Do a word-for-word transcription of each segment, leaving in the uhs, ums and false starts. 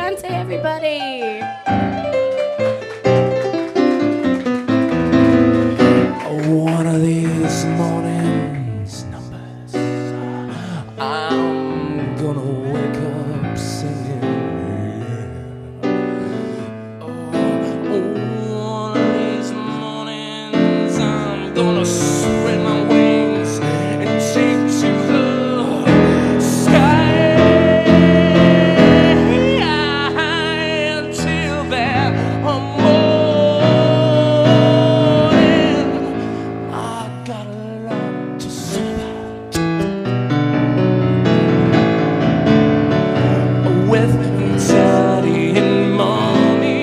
weekend to everybody. One of these mornings, numbers, I'm gonna wake up singing. Oh, one of these mornings, I'm gonna spread my wings and take to the sky. Until that morning, I got a lot to say about. With daddy and mommy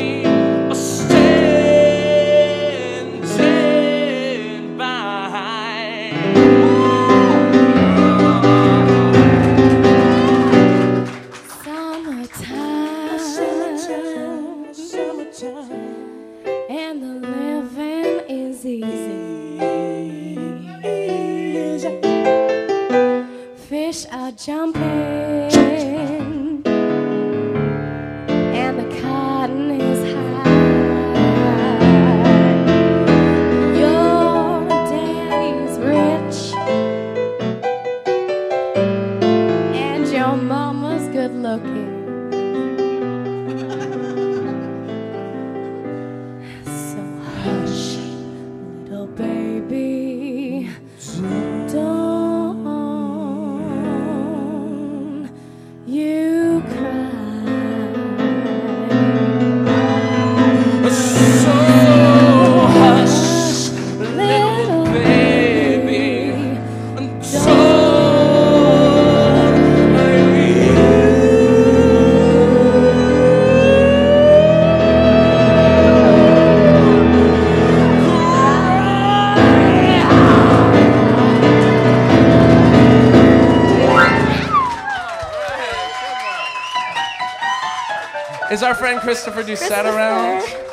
standing by. Summertime, Summertime, summertime, and the living is easy. Fish are jumping, and the cotton is high. Your daddy's rich, and your mama's good looking. So hush, little baby, don't you cry. So hush, little baby, and Is our friend Christopher Doucette around?